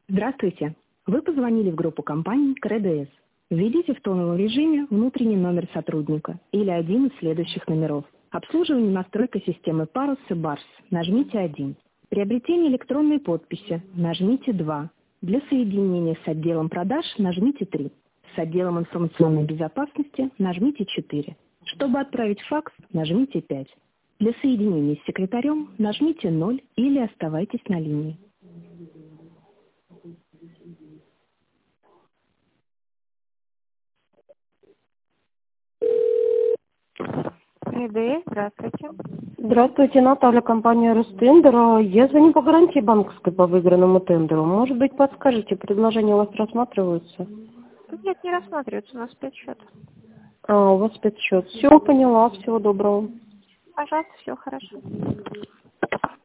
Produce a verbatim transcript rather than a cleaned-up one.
Здравствуйте. Вы позвонили в группу компании КРДС. Введите в тоновом режиме внутренний номер сотрудника или один из следующих номеров. Обслуживание, настройка системы Парус и Барс. Нажмите один. Приобретение электронной подписи. Нажмите два. Для соединения с отделом продаж нажмите три. С отделом информационной безопасности нажмите четыре. Чтобы отправить факс, нажмите пять. Для соединения с секретарем нажмите ноль или оставайтесь на линии. КРДС, здравствуйте. Здравствуйте, Наталья, компания Ростендер. Я звоню по гарантии банковской по выигранному тендеру. Может быть, подскажете, предложения у вас рассматриваются? Нет, не рассматривается, у нас спецсчет. А, у вас спецсчет. Все, поняла, всего доброго. Пожалуйста, все хорошо.